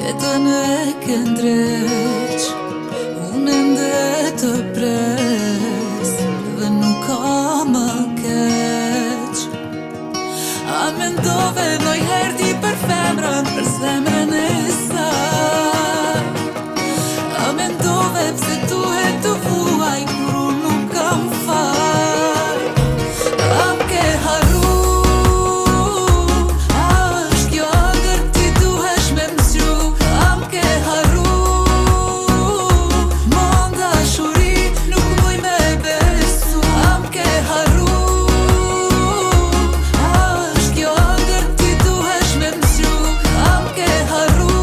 Jetën e këndreq, unë ende të pres dhe nuk ka më keq. A mendove ndonjëherë ti për femrën, për zemrën e saj? A mendove pse duhet të vuaj kur unë nuk kam faj? A m'ke harru? A është kjo ëndër ti duhesh me m'zgju? A m'ke harru? Mo dashuri nuk muj me besu. A m'ke harru? A është kjo ëndër ti duhesh me m'zgju? A m'ke harru?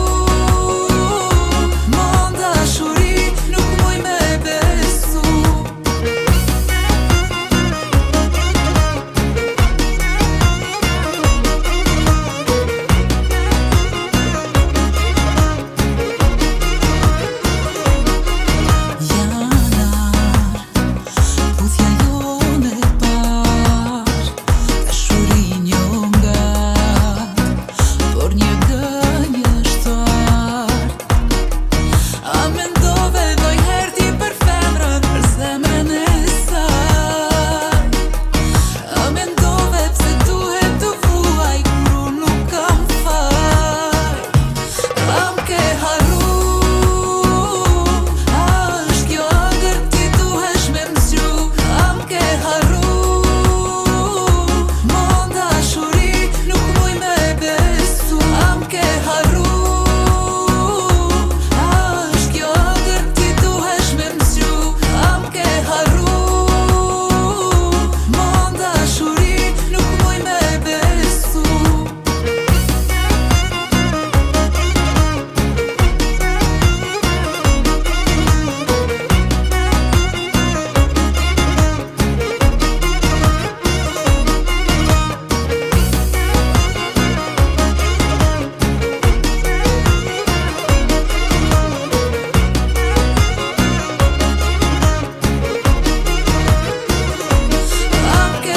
Mo dashuri nuk muj me besu.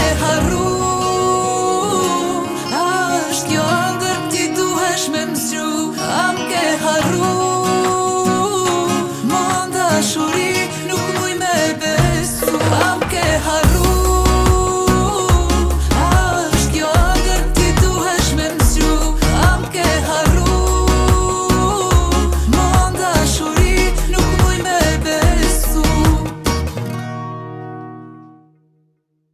Kjo ëndër ti duhesh me m'zgju.